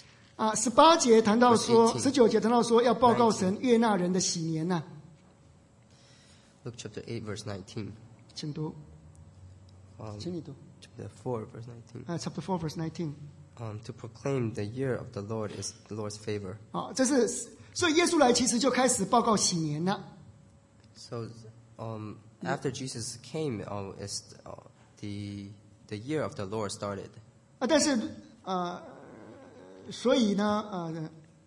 S2: 8.
S1: 18节谈到说，19节谈到说要报告神悦纳人的喜年呐。
S2: Luke chapter 8 verse 19.
S1: 请读。请你读。
S2: Chapter 4 verse 19.
S1: Chapter 4 verse 19.
S2: To proclaim the year of the Lord is the Lord's favor.
S1: 这是所以耶稣来其实就开始报告喜年了。
S2: So after Jesus came, is the year of the Lord started.
S1: 但是所以呢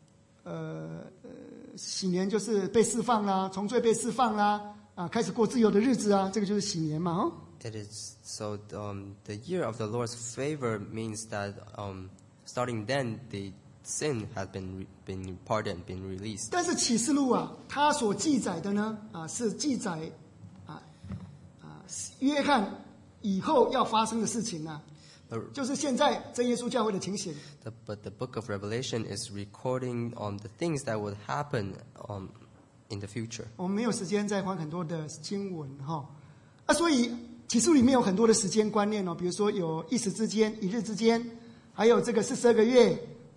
S1: 喜年就是被释放啦，从罪被释放啦，开始过自由的日子这个就是喜年嘛
S2: It is so the year of the Lord's favor means that starting then the sin had been pardoned, been released.
S1: 但是启示录它所记载的呢是记载约翰以后要发生的事情就是现在真耶稣教会的情形。
S2: But the book of Revelation is recording the things that would happen in the future.
S1: 我们没有时间再翻很多的经文哈，所以启示录里面有很多的时间观念哦，比如说有一时之间、一日之间，还有这个42个月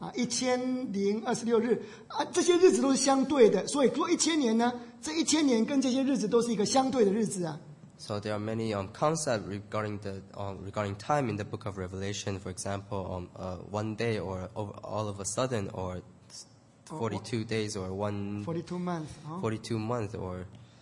S1: 1026日这些日子都是相对的，所以说1000年呢，这1000年跟这些日子都是一个相对的日子啊。
S2: So there are many concepts regarding time in the book of Revelation. For example, one day or all of a sudden, or 42 days, or
S1: 42 months,
S2: 42 months, or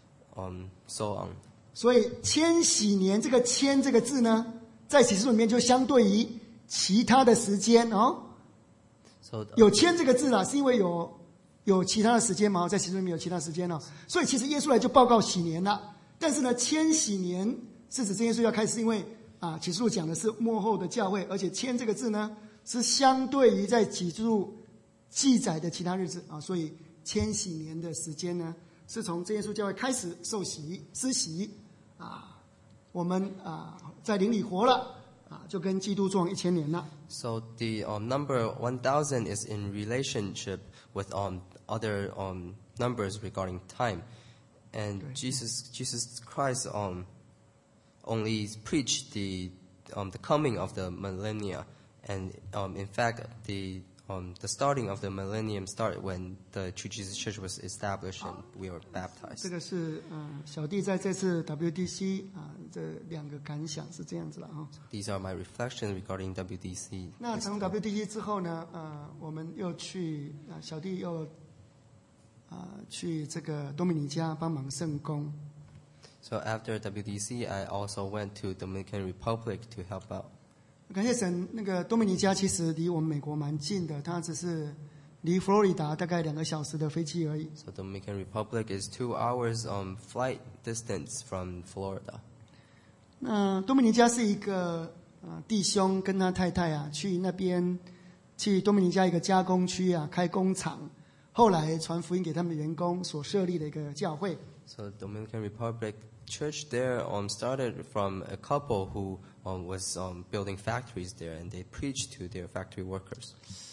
S2: so on.
S1: 所以千禧年这个千这个字呢，在启示录里面就相对于其他的时间哦。有千这个字啦，是因为有其他的时间嘛，在启示录里面有其他时间哦，所以其实耶稣来就报告禧年了。但是呢，千禧年是指真耶稣要开始，因为启示录讲的是末后的教会，而且千这个字呢是相对于在启示录记载的其他日子所以千禧年的时间呢是从真耶稣教会开始受洗施洗我们在灵里活了就跟基督撞1000年了。
S2: So the number 1000 is in relationship with other numbers regarding time. And Jesus Christ only preached the coming of the millennia, and in fact the starting of the millennium started when the True Jesus Church was established and we were baptized.
S1: 这个是小弟在这次 WDC 这2个感想是这样子了
S2: These are my reflections regarding WDC.
S1: 那从 WDC 之后呢，我们又去小弟又去这个多米尼加帮忙圣工。
S2: So after WDC, I also went to Dominican Republic to help out.
S1: 感谢神，那个多米尼加其实离我们美国蛮近的，它只是离佛罗里达大概2个小时的飞机而已。
S2: So Dominican Republic is 2 hours flight distance from Florida.
S1: 那多米尼加是一个弟兄跟他太太去那边去多米尼加一个加工区开工厂。后来传福音给他们员工所设立的一个教会。
S2: So Dominican Republic Church there started from a couple who was building factories there, and they preached to their factory workers.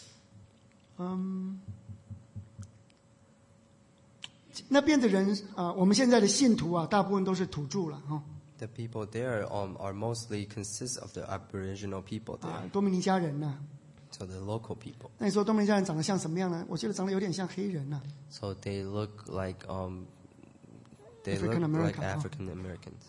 S1: 那边的人我们现在的信徒大部分都是土著了
S2: The people there are mostly consist of the Aboriginal people there.
S1: 多米尼加人
S2: So the local people.
S1: 那你说多米尼加人长得像什么样呢？我觉得长得有点像黑人
S2: So they look like
S1: African
S2: African Americans.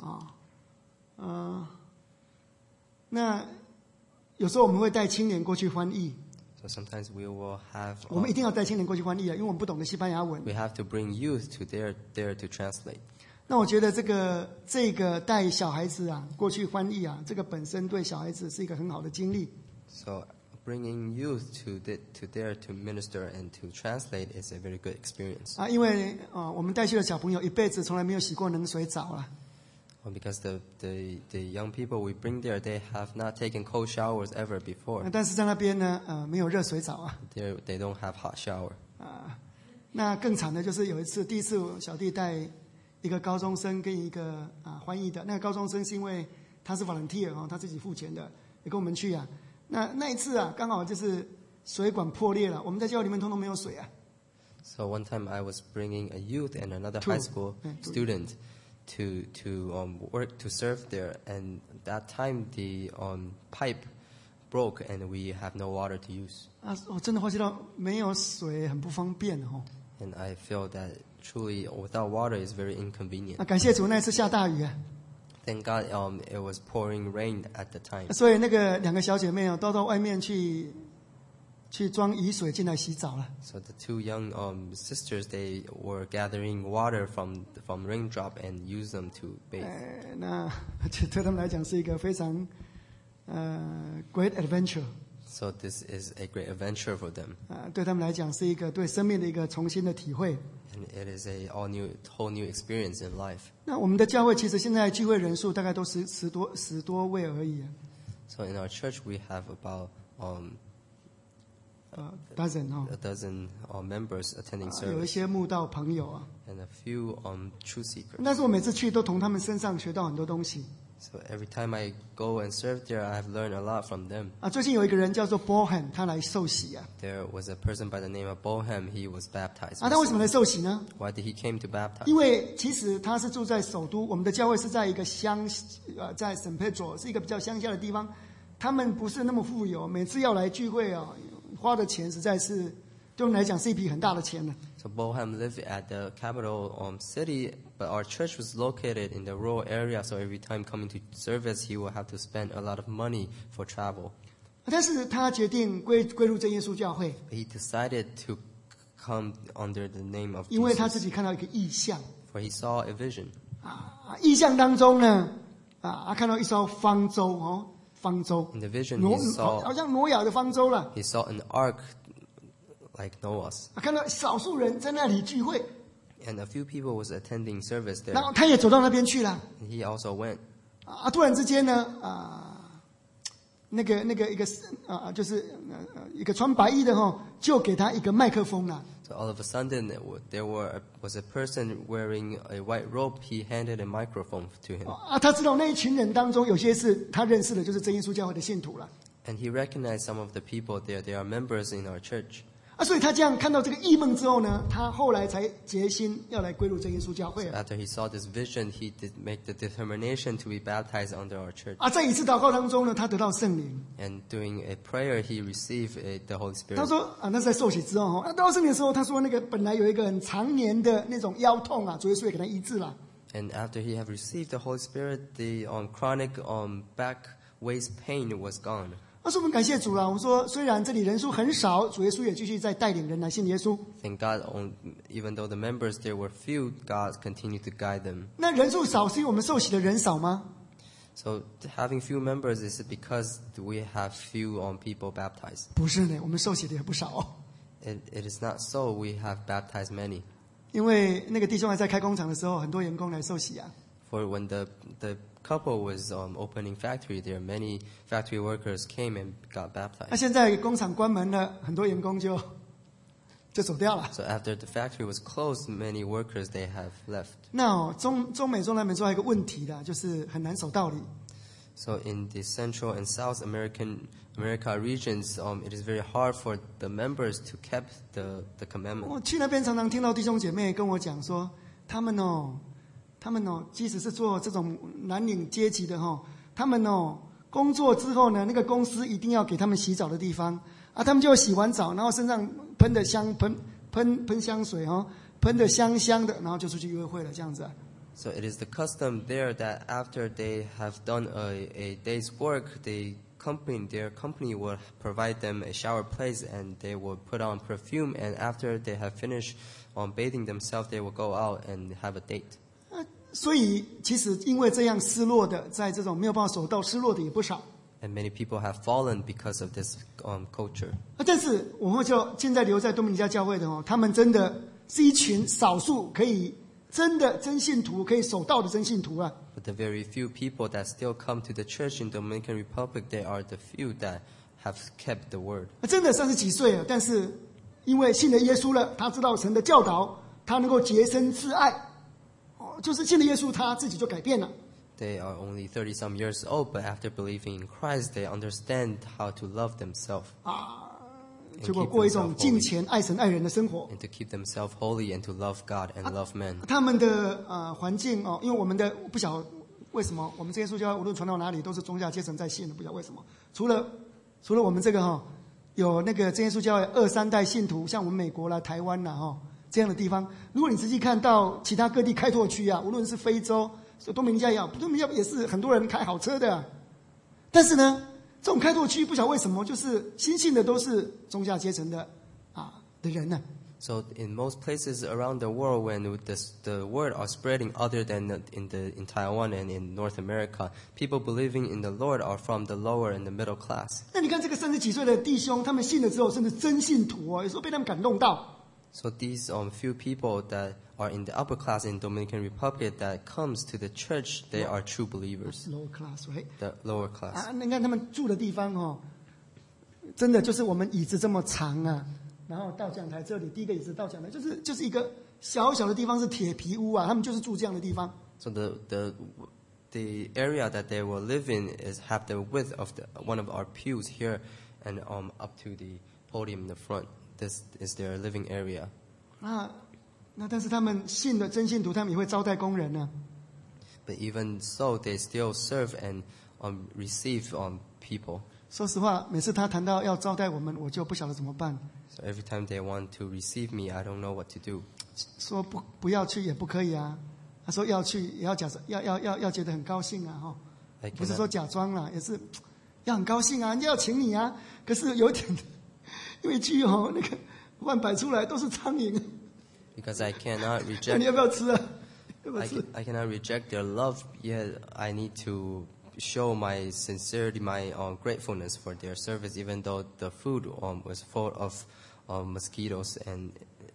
S1: 那有时候我们会带青年过去翻译。
S2: So sometimes we will have.
S1: 我们一定要带青年过去翻译因为我们不懂得西班牙文。
S2: We have to bring youth to there to translate.
S1: 那我觉得这个带小孩子过去翻译这个本身对小孩子是一个很好的经历。
S2: So bringing youth to there to minister and to translate is a very good experience.
S1: 因为我们带去的小朋友一辈子从来没有洗过冷水澡
S2: Because the young people we bring there, they have not taken cold showers ever before.
S1: 但是在那边呢没有热水澡
S2: They don't have hot shower.
S1: 那更惨的就是有一次，第一次小弟带一个高中生跟一个翻译的，那个高中生是因为他是 volunteer 他自己付钱的，也跟我们去那一次刚好就是水管破裂了，我们在教会里面通通没有水
S2: So one time I was bringing a youth and another high school student to work to serve there, and that time the pipe broke and we have no water to use.
S1: 我真的发觉到没有水很不方便
S2: And I feel that truly without water is very inconvenient.
S1: 感谢主，那一次下大雨
S2: Thank God it was pouring rain at the time.
S1: 所以那个2个小姐妹都到外面去装雨水进来洗澡了。
S2: So the 2 young sisters, they were gathering water from raindrop and use them to bathe.
S1: 那对他们来讲是一个非常great adventure.
S2: So this is a great adventure for them.
S1: 对他们来讲是一个对生命的一个重新的体会。
S2: And it is a whole new experience in life.
S1: 那我们的教会其实现在聚会人数大概都10多位而已。
S2: So in our church we have about
S1: a dozen
S2: members attending service.
S1: 有一些慕道朋友
S2: And a few truth seekers.
S1: 但是我每次去都从他们身上学到很多东西。
S2: So every time I go and serve there, I have learned a lot from them.
S1: 最近有一个人叫做 Bohan， 他来受洗啊。
S2: There was a person by the name of Bohan. He was baptized.
S1: 他为什么来受洗呢？
S2: Why did he came to baptize?
S1: 因为其实他是住在首都，我们的教会是在一个在 San Pedro， 是一个比较乡下的地方，他们不是那么富有，每次要来聚会啊，花的钱实在是对我们来讲是一笔很大的钱呢。
S2: So Bohan lived at the capital city, but our church was located in the rural area. So every time coming to service, he will have to spend a lot of money for travel.
S1: 但是他决定归入真耶稣教会。
S2: He decided to come under the name of
S1: 因为他自
S2: Jesus,
S1: 己看到一个异象。
S2: for he saw a vision.
S1: 异象当中呢，他看到一艘方舟方舟。
S2: In the vision, he saw
S1: 好像挪亚的方舟了。
S2: he saw an ark like Noah's,
S1: 看到少数人在那里聚会，
S2: and a few people was attending service there.
S1: 然后他也走到那边去了。
S2: And he also went.
S1: 突然之间呢，就是一个穿白衣的就给他一个麦克风了。
S2: So all of a sudden, there was a person wearing a white robe. He handed a microphone to him.
S1: 他知道那一群人当中有些是他认识的，就是真耶稣教会的信徒了。
S2: And he recognized some of the people there. They are members in our church.
S1: 所以他这样看到这个异梦之后呢，他后来才决心要来归入真耶稣教会。
S2: After he saw this vision, he did make the determination to be baptized under our church.
S1: 在一次祷告当中呢，他得到圣灵。
S2: And doing a prayer, he received the Holy
S1: 他
S2: Spirit.
S1: 说那是在受洗之后得到圣灵的时候，他说那个本来有一个很常年的那种腰痛主耶稣也给他医治了。
S2: And after he had received the Holy Spirit, the chronic back waist pain was gone.
S1: 所以我们感谢主了。我们说，虽然这里人数很少，主耶稣也继续在带领人来信耶稣。
S2: Thank God, even though the members there were few, God continued to guide them.
S1: 那人数少是因为我们受洗的人少吗？
S2: So having few members, is it because we have few people baptized?
S1: 不是呢，我们受洗的也不少。
S2: It is not so. We have baptized many.
S1: 因为那个弟兄还在开工厂的时候，很多员工来受洗啊。
S2: For when the couple was opening factory, there many factory workers came and got baptized.
S1: 现在工厂关门了，很多员工就走掉了。
S2: So after the factory was closed, many workers they have left.
S1: 那中美洲、南美洲还有一个问题的，就是很难守道理。
S2: So in the Central and South America regions, it is very hard for the members to keep the commandment.
S1: 我去那边常常听到弟兄姐妹跟我讲说，他们即使是做这种蓝领阶级的他们工作之后呢，那个公司一定要给他们洗澡的地方他们就洗完澡，然后身上喷的喷香水喷的香香的，然后就出去约会了，这样子。
S2: So it is the custom there that after they have done a day's work, their company will provide them a shower place, and they will put on perfume. And after they have finished bathing themselves, they will go out and have a date.
S1: 所以其实因为这样失落的，在这种没有办法守道失落的也不少。
S2: And many people have fallen because of this culture.
S1: 但是我们就现在留在多米尼加教会的他们真的是一群少数可以真信徒，可以守道的真信徒啊。
S2: But the very few people that still come to the church in Dominican Republic, they are the few that have kept the word.
S1: 真的30几岁了，但是因为信了耶稣了，他知道神的教导，他能够洁身自爱。就是信了耶稣，他自己就改变了。
S2: They are only 30-some years old, but after believing in Christ, they understand how to love themselves.
S1: 结果过一种敬虔、爱神、爱人的生活。
S2: And to keep themselves holy and to love God and love men.
S1: 他们的环境因为我们的不晓得为什么，我们这些基督教无论传到哪里都是中下阶层在信的，不晓得为什么。除了我们这个有那个真耶稣教会2、3代信徒，像我们美国啦、台湾啦这样的地方，如果你仔细看到其他各地开拓区无论是非洲、多米尼加也好，多米尼加也是很多人开好车的但是呢，这种开拓区不晓得为什么，就是新信的都是中下阶层的人呢。
S2: So in most places around the world, when the word are spreading, other than in Taiwan and in North America, people believing in the Lord are from the lower and the middle class.
S1: 那你看这个30几岁的弟兄，他们信了之后，甚至真信徒有时候被他们感动到。
S2: So these few people that are in the upper class in Dominican Republic that comes to the church, they are true believers.
S1: Lower class, right?
S2: The lower class.
S1: 你看他们住的地方真的就是我们椅子这么长然后到讲台这里，第一个椅子到讲台，就是一个小小的地方，是铁皮屋他们就是住这样的地方。
S2: So the area that they will live in have the width of one of our pews here, and up to the podium in the front. This is their living area.
S1: 那但是他们信的真信徒，他们也会招待工人呢。
S2: But even so, they still serve and receive people.
S1: 说实话，每次他谈到要招待我们，我就不晓得怎么办。
S2: So every time they want to receive me, I don't know what to do.
S1: 说不要去也不可以啊。他说要去也要假设要觉得很高兴啊哈，不是说假装啦，也是要很高兴啊，人家要请你啊。可是有点，因为鸡那个饭摆出来都是苍蝇。
S2: Because I cannot reject.
S1: 你要不要吃啊？
S2: I cannot reject their love, yet I need to show my sincerity, my gratefulness for their service, even though the food was full of mosquitoes and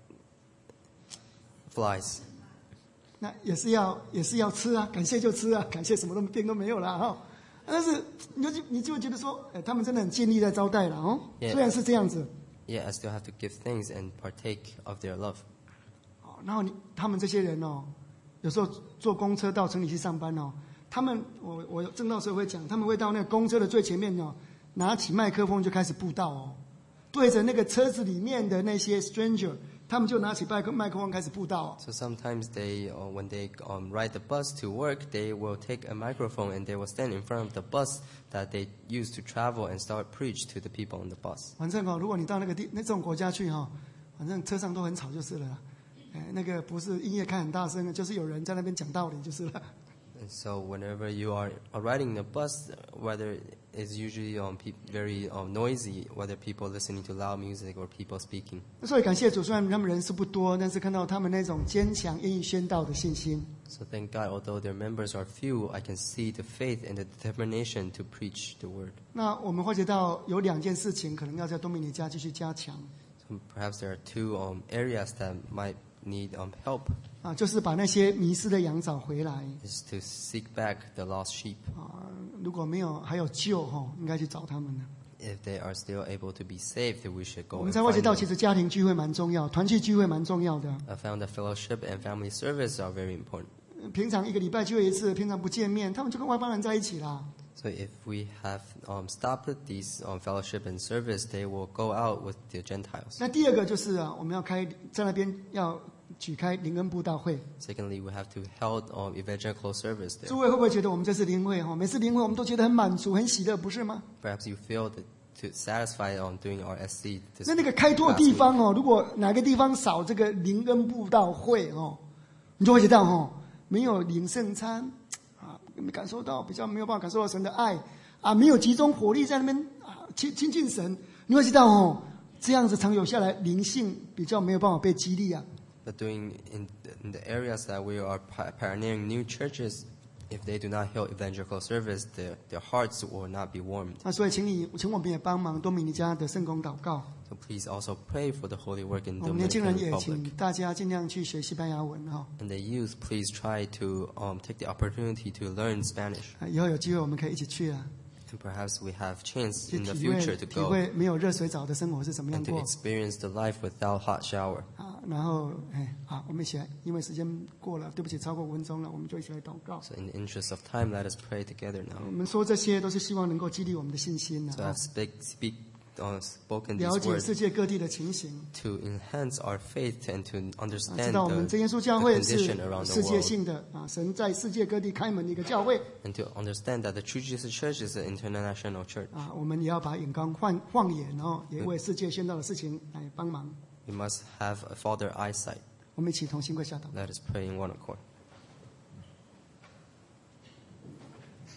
S2: flies.
S1: 那也是要吃啊，感谢就吃啊，感谢什么都病都没有了哈。但是你就会觉得说，他们真的很尽力在招待了哦。虽然是这样子。
S2: Yeah, I still have to give thanks and partake of their love.
S1: 然后他们这些人有时候坐公车到城里去上班他们我正道时候会讲，他们会到那个公车的最前面拿起麦克风就开始布道对着那个车子里面的那些 stranger， 他们就拿起麦克风开始布道。
S2: So sometimes they, when they ride the bus to work, they will take a microphone and they will stand in front of the bus that they use to travel and start preach to the people on the bus.
S1: 反正如果你到那这种国家去反正车上都很吵就是了。那个不是音乐开很大声，就是有人在那边讲道理就是了。
S2: And so whenever you are riding the bus, whether it's usually very noisy, whether people listening to loud music or people speaking.
S1: 所以感谢主，虽然他们人数不多，但是看到他们那种坚强、愿意宣道的信心。
S2: So thank God, although their members are few, I can see the faith and the determination to preach the word.
S1: 那我们发觉到有2件事情，可能要在多米尼加继续加强。
S2: So perhaps there are 2 areas that might need help.
S1: 就是把那些迷失的羊找回来。
S2: Is to seek back the lost sheep.
S1: 如果没有还有救应该去找他们的。
S2: If they are still able to be saved, we should go.
S1: 我们才发觉到，其实家庭聚会蛮重要，团契聚会蛮重要的。
S2: I found that fellowship and family service are very important.
S1: 平常1个礼拜聚会一次，平常不见面，他们就跟外邦人在一起啦。
S2: So if we have stopped these fellowship and service, they will go out with the Gentiles.
S1: 那第2个就是我们要在那边要举开灵恩布道会。
S2: Secondly, we have to hold evangelical service there.
S1: 诸位会不会觉得我们这次灵会每次灵会我们都觉得很满足、很喜乐，不是吗？
S2: Perhaps you feel satisfied on doing our SC.
S1: 那个开拓地方如果哪个地方少这个灵恩布道会你就会觉得没有领圣餐没感受到，比较没有办法感受到神的爱没有集中火力在那边亲近神，你会知道这样子长久下来，灵性比较没有办法被激励
S2: But doing in the areas that we are pioneering new churches, if they do not hold evangelical service, their hearts will not be warmed.
S1: 所以请我们也帮忙多米尼加的圣工祷告。
S2: So please also pray for the holy work in
S1: 我们年轻
S2: Dominican
S1: 人也
S2: Republic.
S1: 请大家尽量去学西班牙文
S2: And the youth, please try to take the opportunity to learn Spanish.
S1: 以后有机会我们可以一起去
S2: And perhaps we have chance
S1: 去
S2: in the
S1: 体
S2: future to
S1: 会
S2: go
S1: 没有热水澡的生活是怎么样
S2: and to
S1: 过
S2: experience the life without hot shower.
S1: 然后好，我们一起来，因为时间过了，对不起，超过5分钟了，我们就一起来祷告。
S2: So in the interest of time, let us pray together
S1: 我
S2: now.
S1: 们说这些都是希望能够激励我们的信心
S2: So I've spoken
S1: 了
S2: these
S1: 解世
S2: words
S1: 界各地的情形，
S2: to enhance our faith and to
S1: 知
S2: understand
S1: 道我们
S2: the
S1: 真耶稣教会是
S2: condition around
S1: 世
S2: the
S1: 界
S2: world.
S1: 性的神在世界各地开门的一个教会
S2: And to understand that the True Jesus Church is an international church.
S1: 我们也要把眼光放眼也为世界宣道的事情来帮忙。
S2: We must have a farther eyesight.
S1: 我们一起同心跪下祷告。
S2: Let us pray in one accord.